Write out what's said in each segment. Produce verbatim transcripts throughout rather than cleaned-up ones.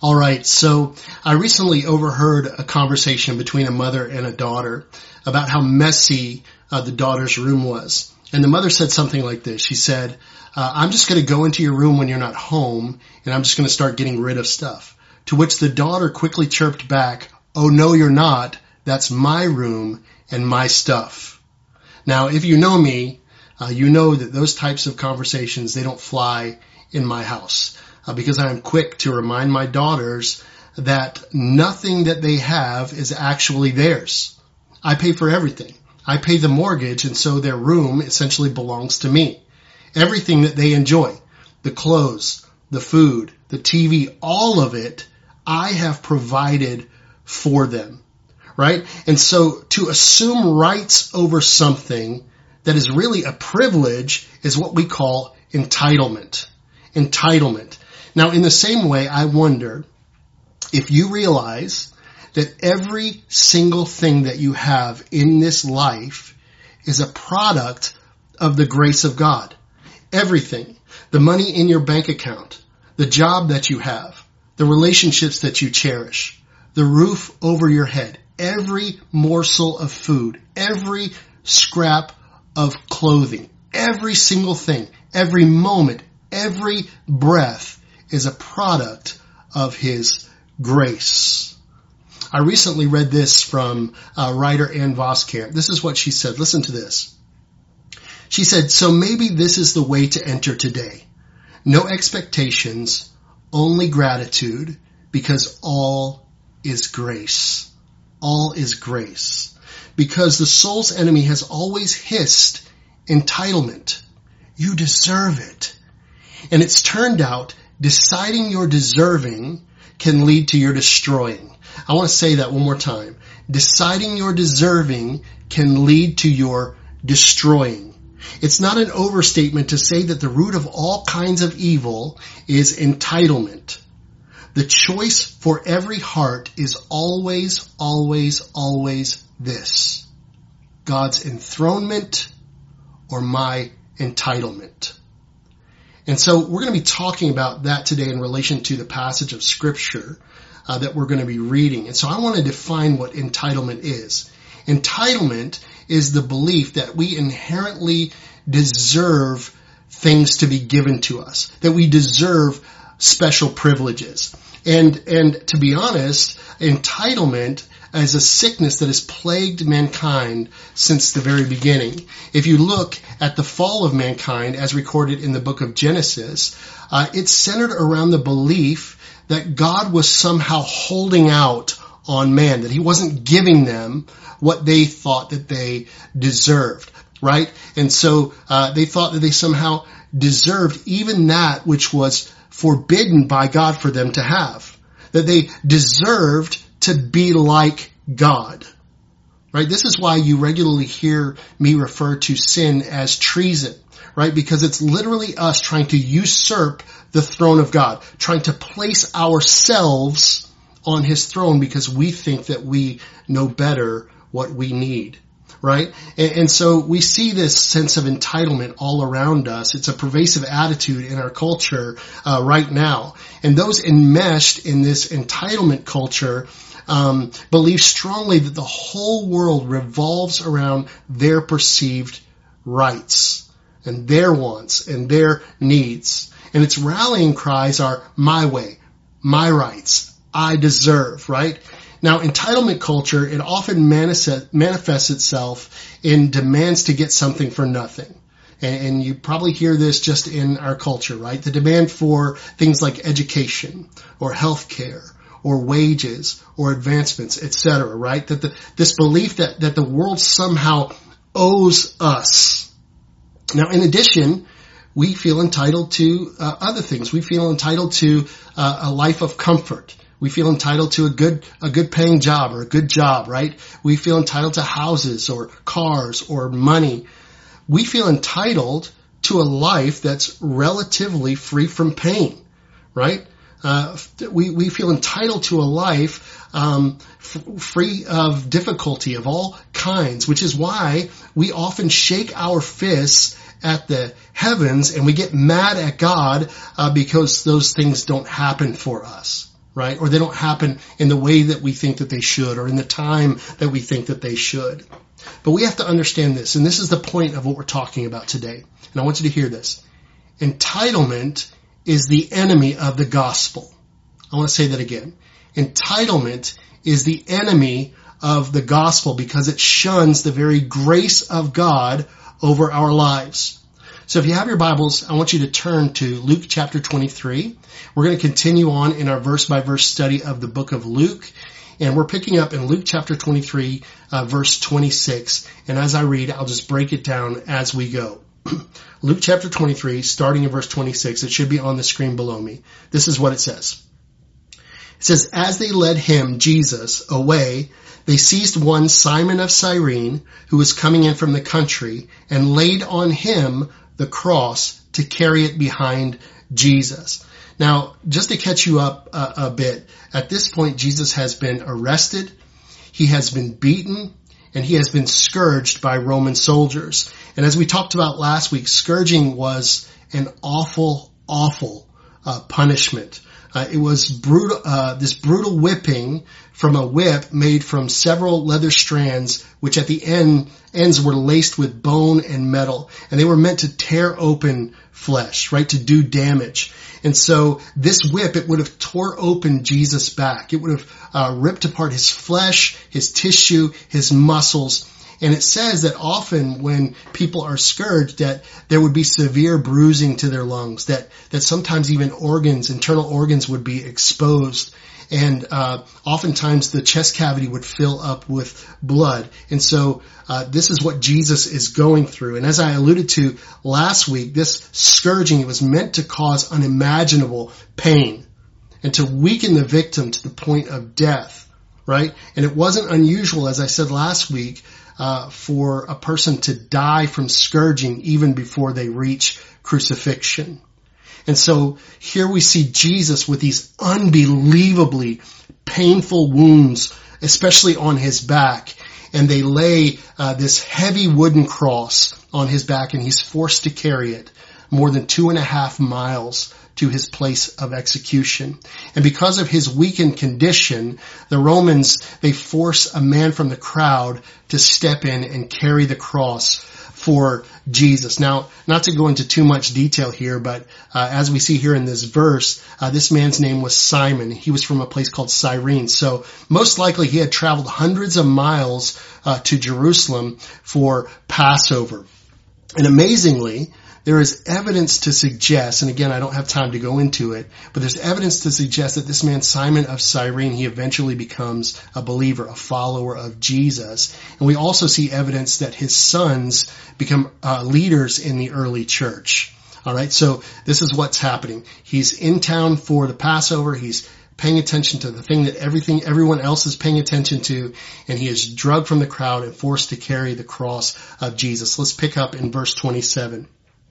All right, so I recently overheard a conversation between a mother and a daughter about how messy uh, the daughter's room was. And the mother said something like this. She said, uh, I'm just going to go into your room when you're not home, and I'm just going to start getting rid of stuff. To which the daughter quickly chirped back, oh, no, you're not. That's my room and my stuff. Now, if you know me, uh, you know that those types of conversations, they don't fly in my house. Uh, because I am quick to remind my daughters that nothing that they have is actually theirs. I pay for everything. I pay the mortgage, and so their room essentially belongs to me. Everything that they enjoy, the clothes, the food, the T V, all of it, I have provided for them, right? And so to assume rights over something that is really a privilege is what we call entitlement. Entitlement. Now, in the same way, I wonder if you realize that every single thing that you have in this life is a product of the grace of God. Everything. The money in your bank account, the job that you have, the relationships that you cherish, the roof over your head, every morsel of food, every scrap of clothing, every single thing, every moment, every breath is a product of His grace. I recently read this from uh, writer Ann Voskamp. This is what she said. Listen to this. She said, so maybe this is the way to enter today. No expectations, only gratitude, because all is grace. All is grace. Because the soul's enemy has always hissed entitlement. You deserve it. And it's turned out deciding your deserving can lead to your destroying. I want to say that one more time. Deciding your deserving can lead to your destroying. It's not an overstatement to say that the root of all kinds of evil is entitlement. The choice for every heart is always, always, always this: God's enthronement or my entitlement. And so we're going to be talking about that today in relation to the passage of Scripture uh, that we're going to be reading. And so I want to define what entitlement is. Entitlement is the belief that we inherently deserve things to be given to us, that we deserve special privileges. And, and to be honest, entitlement is a sickness that has plagued mankind since the very beginning. If you look at the fall of mankind as recorded in the book of Genesis, uh, it's centered around the belief that God was somehow holding out on man, that He wasn't giving them what they thought that they deserved, right? And so uh, they thought that they somehow deserved even that which was forbidden by God for them to have, that they deserved to be like God, right? This is why you regularly hear me refer to sin as treason, right? Because it's literally us trying to usurp the throne of God, trying to place ourselves on His throne because we think that we know better what we need, right? And, and so we see this sense of entitlement all around us. It's a pervasive attitude in our culture uh, right now. And those enmeshed in this entitlement culture um, believe strongly that the whole world revolves around their perceived rights and their wants and their needs. And its rallying cries are my way, my rights, I deserve, right? Now, entitlement culture, it often manifests itself in demands to get something for nothing. And you probably hear this just in our culture, right? The demand for things like education or health care or wages or advancements, et cetera, right? That the, this belief that, that the world somehow owes us. Now, in addition, we feel entitled to uh, other things. We feel entitled to uh, a life of comfort. We feel entitled to a good, a good paying job or a good job, right? We feel entitled to houses or cars or money. We feel entitled to a life that's relatively free from pain, right? Uh, we, we feel entitled to a life, um, f- free of difficulty of all kinds, which is why we often shake our fists at the heavens and we get mad at God, uh, because those things don't happen for us. right? Or they don't happen in the way that we think that they should, or in the time that we think that they should. But we have to understand this, and this is the point of what we're talking about today. And I want you to hear this. Entitlement is the enemy of the gospel. I want to say that again. Entitlement is the enemy of the gospel because it shuns the very grace of God over our lives. So if you have your Bibles, I want you to turn to Luke chapter twenty-three. We're going to continue on in our verse-by-verse study of the book of Luke. And we're picking up in Luke chapter twenty-three, uh, verse twenty-six. And as I read, I'll just break it down as we go. Luke chapter twenty-three, starting in verse twenty-six. It should be on the screen below me. This is what it says. It says, as they led him, Jesus, away, they seized one Simon of Cyrene, who was coming in from the country, and laid on him the cross to carry it behind Jesus. Now, just to catch you up a, a bit, at this point, Jesus has been arrested, he has been beaten, and he has been scourged by Roman soldiers. And as we talked about last week, scourging was an awful, awful uh, punishment. Uh, it was brutal, uh, this brutal whipping from a whip made from several leather strands, which at the end, ends were laced with bone and metal. And they were meant to tear open flesh, right, to do damage. And so this whip, it would have tore open Jesus' back. It would have uh, ripped apart his flesh, his tissue, his muscles. And it says that often when people are scourged that there would be severe bruising to their lungs, that, that sometimes even organs, internal organs would be exposed. And uh, oftentimes the chest cavity would fill up with blood. And so uh, this is what Jesus is going through. And as I alluded to last week, this scourging, it was meant to cause unimaginable pain and to weaken the victim to the point of death, right? And it wasn't unusual, as I said last week, uh, for a person to die from scourging even before they reach crucifixion. And so here we see Jesus with these unbelievably painful wounds, especially on his back. And they lay uh, this heavy wooden cross on his back, and he's forced to carry it more than two and a half miles to his place of execution. And because of his weakened condition, the Romans, they force a man from the crowd to step in and carry the cross for Jesus. Now, not to go into too much detail here, but uh, as we see here in this verse, uh, this man's name was Simon. He was from a place called Cyrene. So most likely he had traveled hundreds of miles uh, to Jerusalem for Passover. And amazingly, there is evidence to suggest, and again, I don't have time to go into it, but there's evidence to suggest that this man, Simon of Cyrene, he eventually becomes a believer, a follower of Jesus. And we also see evidence that his sons become uh, leaders in the early church. All right, so this is what's happening. He's in town for the Passover. He's paying attention to the thing that everything, everyone else is paying attention to, and he is drugged from the crowd and forced to carry the cross of Jesus. Let's pick up in verse twenty-seven.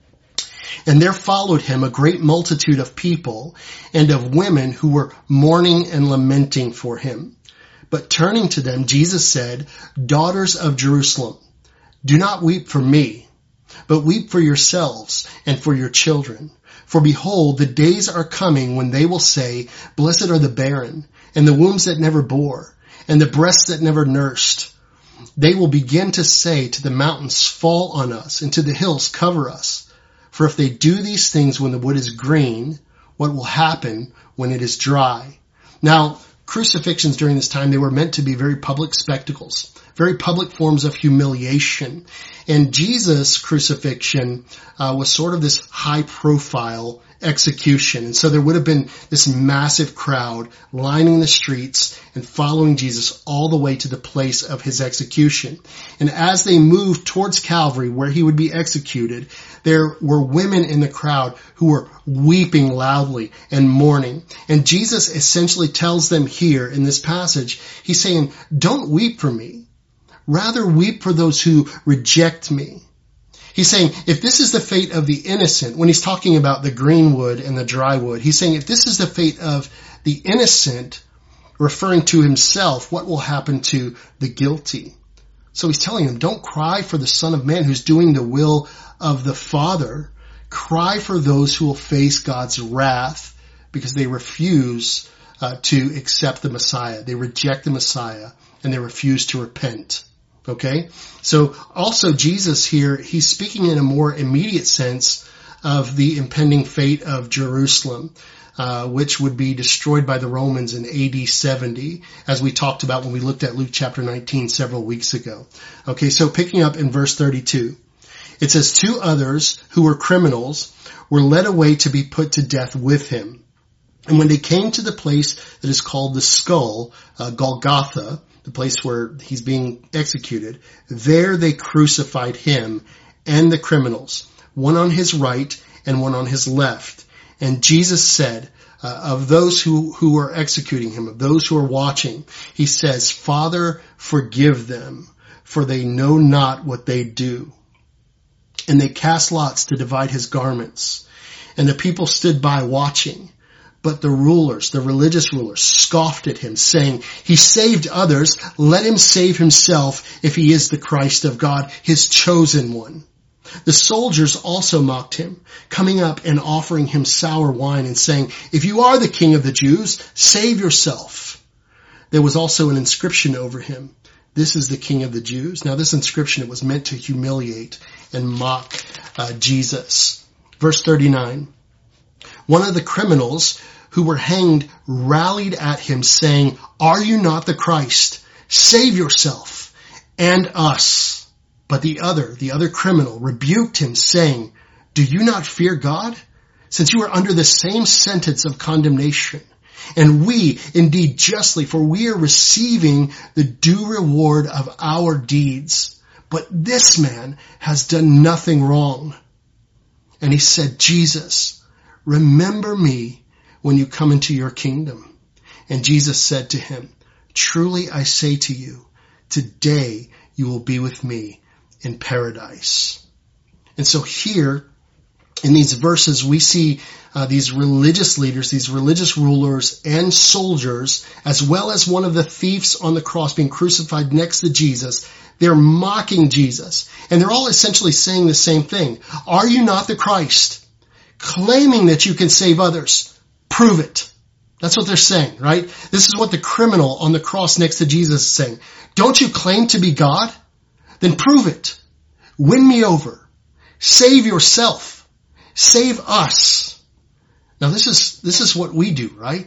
And there followed him a great multitude of people and of women who were mourning and lamenting for him. But turning to them, Jesus said, daughters of Jerusalem, do not weep for me, but weep for yourselves and for your children. For behold, the days are coming when they will say, blessed are the barren, and the wombs that never bore, and the breasts that never nursed. They will begin to say to the mountains, fall on us, and to the hills, cover us. For if they do these things when the wood is green, what will happen when it is dry? Now, crucifixions during this time, they were meant to be very public spectacles, very public forms of humiliation. And Jesus' crucifixion uh, was sort of this high-profile execution. And so there would have been this massive crowd lining the streets and following Jesus all the way to the place of his execution. And as they moved towards Calvary, where he would be executed, there were women in the crowd who were weeping loudly and mourning. And Jesus essentially tells them here in this passage, he's saying, don't weep for me. Rather weep for those who reject me. He's saying, if this is the fate of the innocent, when he's talking about the green wood and the dry wood, he's saying, if this is the fate of the innocent, referring to himself, what will happen to the guilty? So he's telling them, don't cry for the Son of Man who's doing the will of the Father. Cry for those who will face God's wrath because they refuse uh, to accept the Messiah. They reject the Messiah and they refuse to repent. Okay? So also Jesus here, he's speaking in a more immediate sense of the impending fate of Jerusalem, uh, which would be destroyed by the Romans in A D seventy, as we talked about when we looked at Luke chapter nineteen several weeks ago. Okay, so picking up in verse thirty-two, it says, two others who were criminals were led away to be put to death with him. And when they came to the place that is called the skull, uh, Golgotha, the place where he's being executed, there they crucified him and the criminals, one on his right and one on his left. And Jesus said, uh, of those who, who are executing him, of those who are watching, he says, Father, forgive them, for they know not what they do. And they cast lots to divide his garments. And the people stood by watching. But the rulers, the religious rulers, scoffed at him, saying, he saved others, let him save himself if he is the Christ of God, his chosen one. The soldiers also mocked him, coming up and offering him sour wine and saying, if you are the king of the Jews, save yourself. There was also an inscription over him, this is the king of the Jews. Now this inscription, it was meant to humiliate and mock uh, Jesus. Verse thirty-nine, one of the criminals who were hanged rallied at him saying, are you not the Christ? Save yourself and us. But the other, the other criminal rebuked him saying, do you not fear God? Since you are under the same sentence of condemnation. And we indeed justly, for we are receiving the due reward of our deeds. But this man has done nothing wrong. And he said, Jesus, remember me when you come into your kingdom. And Jesus said to him, truly I say to you, today you will be with me in paradise. And so here in these verses, we see uh, these religious leaders, these religious rulers and soldiers, as well as one of the thieves on the cross being crucified next to Jesus. They're mocking Jesus. And they're all essentially saying the same thing. Are you not the Christ? Claiming that you can save others. Prove it. That's what they're saying, right? This is what the criminal on the cross next to Jesus is saying. Don't you claim to be God? Then prove it. Win me over. Save yourself. Save us. Now this is, this is what we do, right?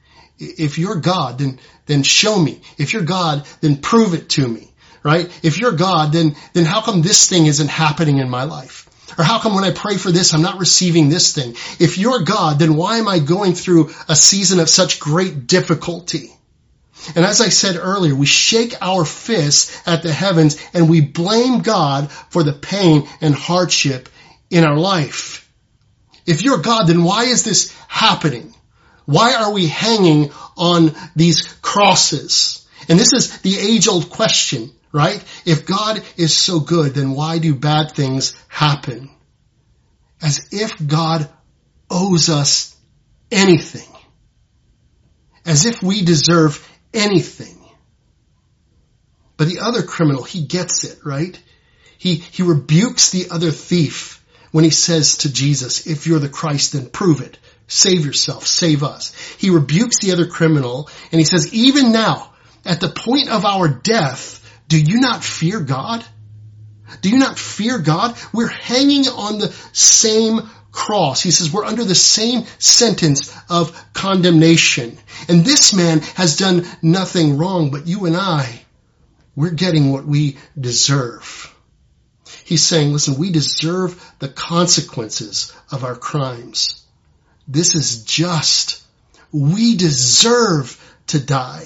If you're God, then, then show me. If you're God, then prove it to me, right? If you're God, then, then how come this thing isn't happening in my life? Or how come when I pray for this, I'm not receiving this thing? If you're God, then why am I going through a season of such great difficulty? And as I said earlier, we shake our fists at the heavens and we blame God for the pain and hardship in our life. If you're God, then why is this happening? Why are we hanging on these crosses? And this is the age-old question, right? If God is so good, then why do bad things happen? As if God owes us anything. As if we deserve anything. But the other criminal, he gets it, right? He, he rebukes the other thief when he says to Jesus, if you're the Christ, then prove it. Save yourself. Save us. He rebukes the other criminal and he says, even now, at the point of our death, do you not fear God? Do you not fear God? We're hanging on the same cross. He says we're under the same sentence of condemnation. And this man has done nothing wrong, but you and I, we're getting what we deserve. He's saying, listen, we deserve the consequences of our crimes. This is just. We deserve to die.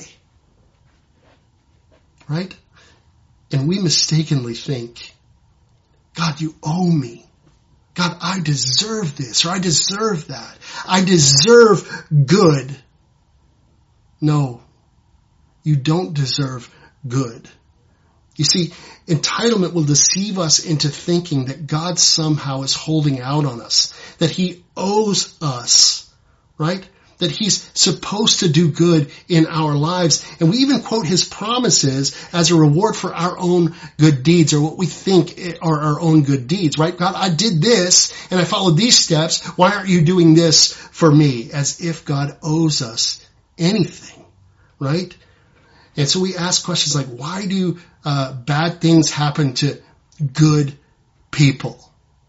Right? And we mistakenly think, God, you owe me. God, I deserve this, or I deserve that. I deserve good. No, you don't deserve good. You see, entitlement will deceive us into thinking that God somehow is holding out on us, that he owes us, right? That he's supposed to do good in our lives. And we even quote his promises as a reward for our own good deeds, or what we think are our own good deeds, right? God, I did this and I followed these steps. Why aren't you doing this for me? As if God owes us anything, right? And so we ask questions like, why do uh, bad things happen to good people?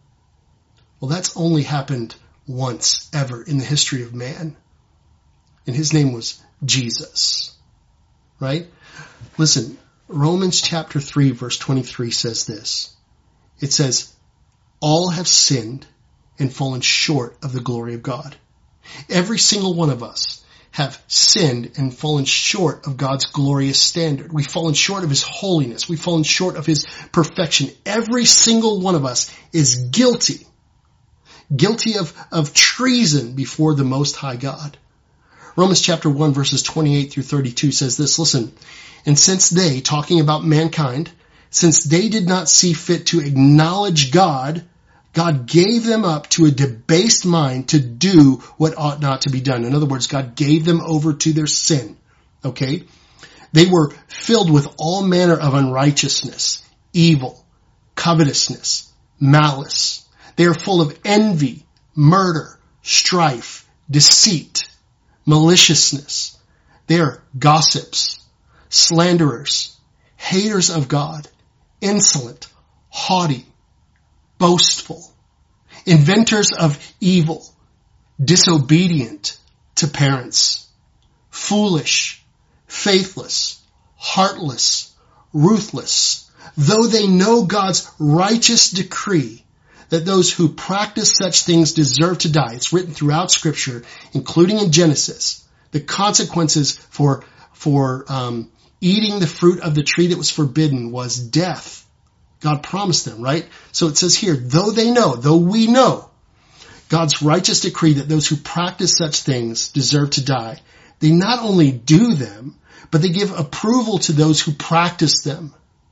Well, that's only happened once ever in the history of man. And his name was Jesus, right? Listen, Romans chapter three, verse twenty-three says this. It says, all have sinned and fallen short of the glory of God. Every single one of us have sinned and fallen short of God's glorious standard. We've fallen short of his holiness. We've fallen short of his perfection. Every single one of us is guilty, guilty of, of treason before the Most High God. Romans chapter one, verses twenty-eight through thirty-two says this, listen, and since they, talking about mankind, since they did not see fit to acknowledge God, God gave them up to a debased mind to do what ought not to be done. In other words, God gave them over to their sin. Okay? They were filled with all manner of unrighteousness, evil, covetousness, malice. They are full of envy, murder, strife, deceit, maliciousness. They are gossips, slanderers, haters of God, insolent, haughty, boastful, inventors of evil, disobedient to parents, foolish, faithless, heartless, ruthless, though they know God's righteous decree that those who practice such things deserve to die. It's written throughout Scripture, including in Genesis. The consequences for, for um, eating the fruit of the tree that was forbidden was death. God promised them, right? So it says here, though they know, though we know God's righteous decree that those who practice such things deserve to die, they not only do them, but they give approval to those who practice them.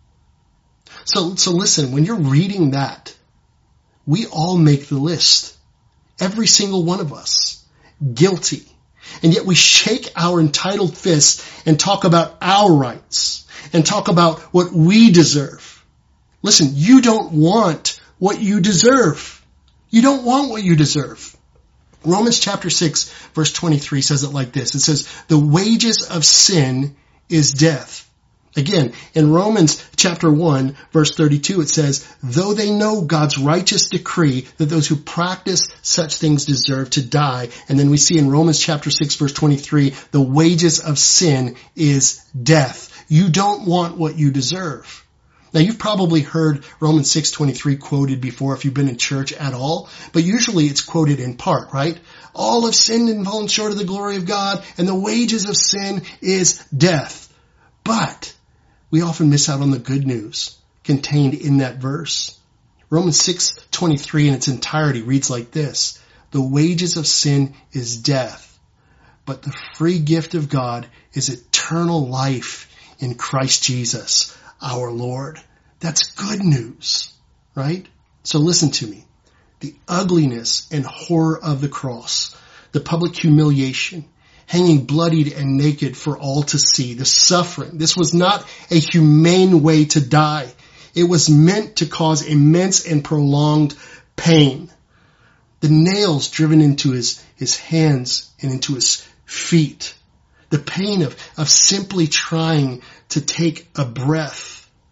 So, so listen, when you're reading that, we all make the list. Every single one of us. Guilty. And yet we shake our entitled fists and talk about our rights and talk about what we deserve. Listen, you don't want what you deserve. You don't want what you deserve. Romans chapter six, verse twenty-three says it like this. It says, the wages of sin is death. Again, in Romans chapter one, verse thirty-two, it says, though they know God's righteous decree that those who practice such things deserve to die. And then we see in Romans chapter six, verse twenty-three, the wages of sin is death. You don't want what you deserve. Now, you've probably heard Romans six twenty-three quoted before if you've been in church at all, but usually it's quoted in part, right? All have sinned and fallen short of the glory of God, and the wages of sin is death. But we often miss out on the good news contained in that verse. Romans six twenty-three in its entirety reads like this. The wages of sin is death, but the free gift of God is eternal life in Christ Jesus, our Lord. That's good news, right? So listen to me. The ugliness and horror of the cross, the public humiliation, hanging bloodied and naked for all to see, the suffering. This was not a humane way to die. It was meant to cause immense and prolonged pain. The nails driven into his, his hands and into his feet. The pain of, of simply trying to take a breath.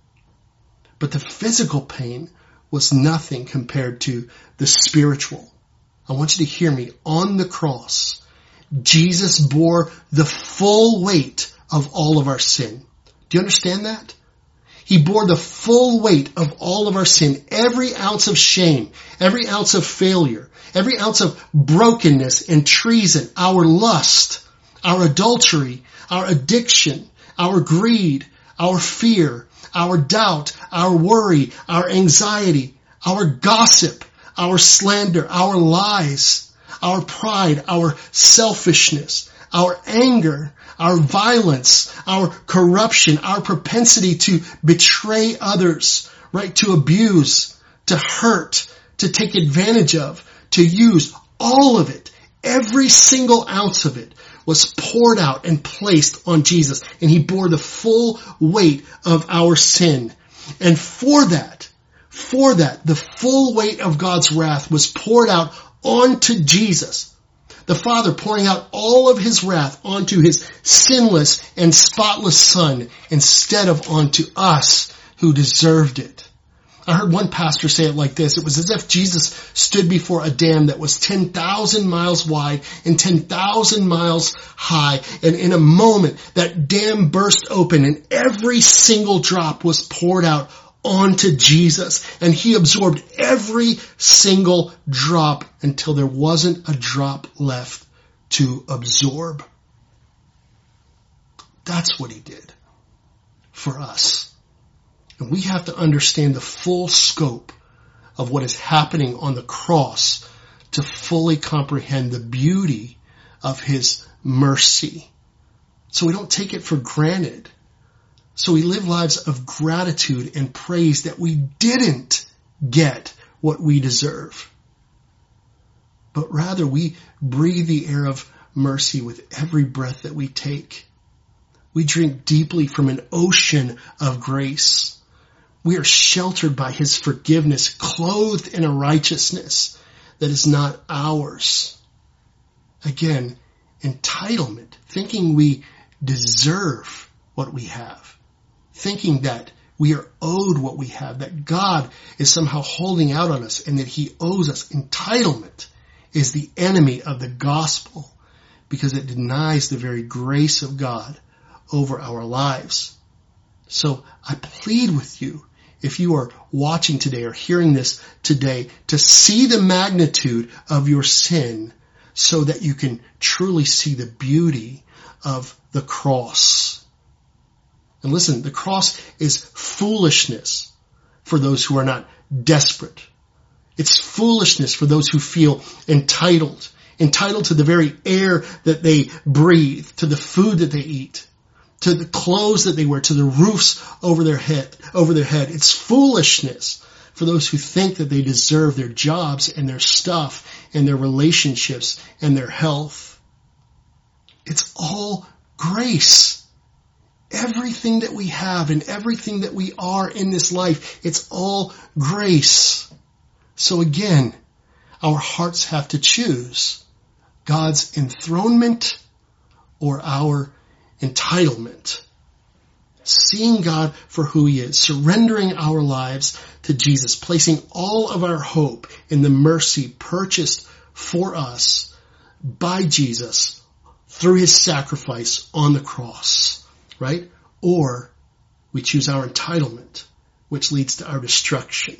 But the physical pain was nothing compared to the spiritual. I want you to hear me. On the cross, Jesus bore the full weight of all of our sin. Do you understand that? He bore the full weight of all of our sin, every ounce of shame, every ounce of failure, every ounce of brokenness and treason, our lust, our adultery, our addiction, our greed, our fear, our doubt, our worry, our anxiety, our gossip, our slander, our lies, our pride, our selfishness, our anger, our violence, our corruption, our propensity to betray others, right? To abuse, to hurt, to take advantage of, to use, all of it, every single ounce of it was poured out and placed on Jesus. And he bore the full weight of our sin. And for that, for that, the full weight of God's wrath was poured out onto Jesus. The Father pouring out all of his wrath onto his sinless and spotless Son instead of onto us who deserved it. I heard one pastor say it like this. It was as if Jesus stood before a dam that was ten thousand miles wide and ten thousand miles high. And in a moment, that dam burst open and every single drop was poured out onto Jesus. And he absorbed every single drop until there wasn't a drop left to absorb. That's what he did for us. And we have to understand the full scope of what is happening on the cross to fully comprehend the beauty of his mercy. So we don't take it for granted. So we live lives of gratitude and praise that we didn't get what we deserve. But rather we breathe the air of mercy with every breath that we take. We drink deeply from an ocean of grace. We are sheltered by his forgiveness, clothed in a righteousness that is not ours. Again, entitlement, thinking we deserve what we have, thinking that we are owed what we have, that God is somehow holding out on us and that he owes us. Entitlement is the enemy of the gospel because it denies the very grace of God over our lives. So I plead with you, if you are watching today or hearing this today, to see the magnitude of your sin so that you can truly see the beauty of the cross. And listen, the cross is foolishness for those who are not desperate. It's foolishness for those who feel entitled, entitled to the very air that they breathe, to the food that they eat, to the clothes that they wear, to the roofs over their head, over their head. It's foolishness for those who think that they deserve their jobs and their stuff and their relationships and their health. It's all grace. Everything that we have and everything that we are in this life, it's all grace. So again, our hearts have to choose God's enthronement or our entitlement. Seeing God for who he is, surrendering our lives to Jesus, placing all of our hope in the mercy purchased for us by Jesus through his sacrifice on the cross, right? Or we choose our entitlement, which leads to our destruction.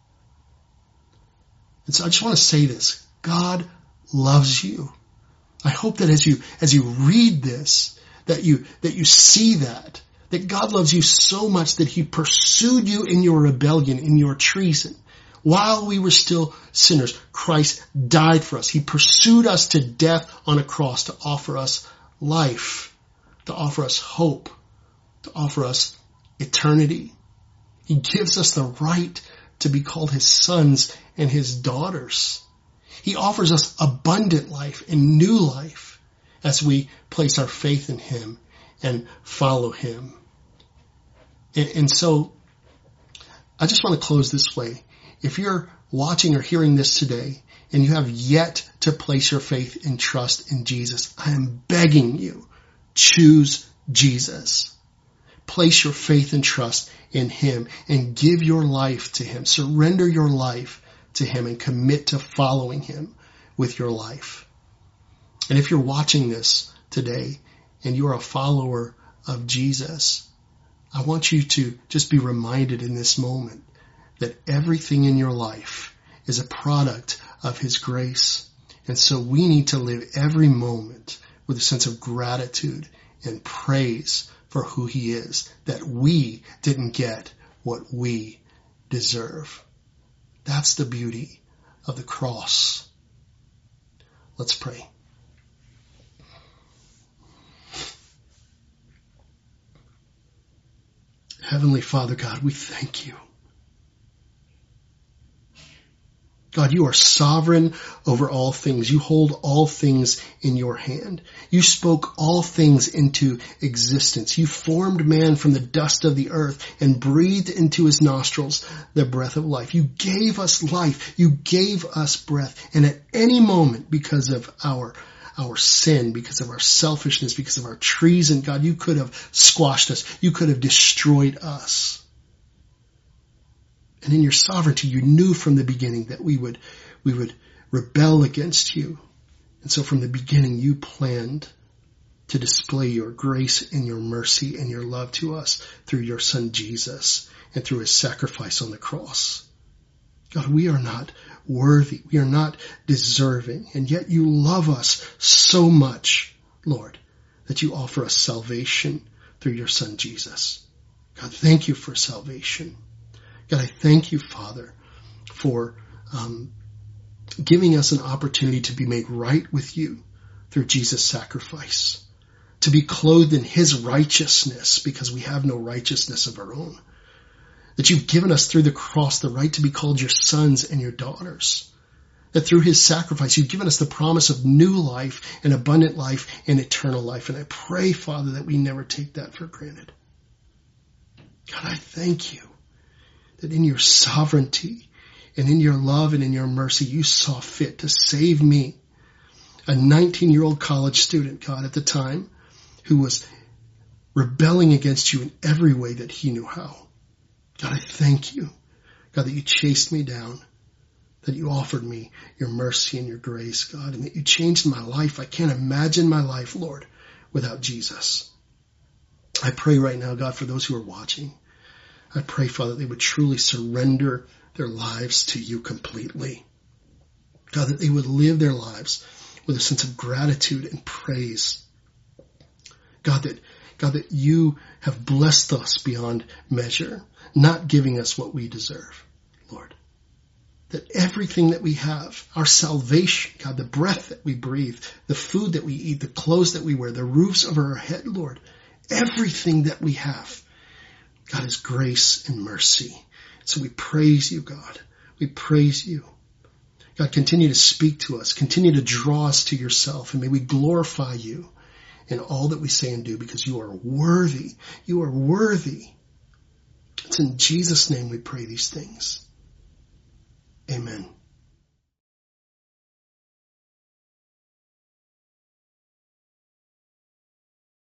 And so I just want to say this. God loves you. I hope that as you, as you read this, that you, that you see that, that God loves you so much that he pursued you in your rebellion, in your treason. While we were still sinners, Christ died for us. He pursued us to death on a cross to offer us life, to offer us hope, to offer us eternity. He gives us the right to be called his sons and his daughters. He offers us abundant life and new life as we place our faith in him and follow him. And, and so I just want to close this way. If you're watching or hearing this today and you have yet to place your faith and trust in Jesus, I am begging you, choose Jesus. Place your faith and trust in him and give your life to him. Surrender your life to him and commit to following him with your life. And if you're watching this today and you're a follower of Jesus, I want you to just be reminded in this moment that everything in your life is a product of his grace. And so we need to live every moment with a sense of gratitude and praise for who he is, that we didn't get what we deserve. That's the beauty of the cross. Let's pray. Heavenly Father God, we thank you. God, you are sovereign over all things. You hold all things in your hand. You spoke all things into existence. You formed man from the dust of the earth and breathed into his nostrils the breath of life. You gave us life. You gave us breath. And at any moment, because of our our sin, because of our selfishness, because of our treason, God, you could have squashed us. You could have destroyed us. And in your sovereignty, you knew from the beginning that we would, we would rebel against you. And so from the beginning, you planned to display your grace and your mercy and your love to us through your son Jesus and through his sacrifice on the cross. God, we are not worthy. We are not deserving. And yet you love us so much, Lord, that you offer us salvation through your son Jesus. God, thank you for salvation. God, I thank you, Father, for um, giving us an opportunity to be made right with you through Jesus' sacrifice, to be clothed in his righteousness because we have no righteousness of our own, that you've given us through the cross the right to be called your sons and your daughters, that through his sacrifice you've given us the promise of new life and abundant life and eternal life. And I pray, Father, that we never take that for granted. God, I thank you that in your sovereignty and in your love and in your mercy, you saw fit to save me, a nineteen-year-old college student, God, at the time, who was rebelling against you in every way that he knew how. God, I thank you, God, that you chased me down, that you offered me your mercy and your grace, God, and that you changed my life. I can't imagine my life, Lord, without Jesus. I pray right now, God, for those who are watching, I pray, Father, they would truly surrender their lives to you completely. God, that they would live their lives with a sense of gratitude and praise. God, that, God, that you have blessed us beyond measure, not giving us what we deserve, Lord. That everything that we have, our salvation, God, the breath that we breathe, the food that we eat, the clothes that we wear, the roofs over our head, Lord, everything that we have, God, is grace and mercy. So we praise you, God. We praise you. God, continue to speak to us. Continue to draw us to yourself. And may we glorify you in all that we say and do because you are worthy. You are worthy. It's in Jesus' name we pray these things. Amen.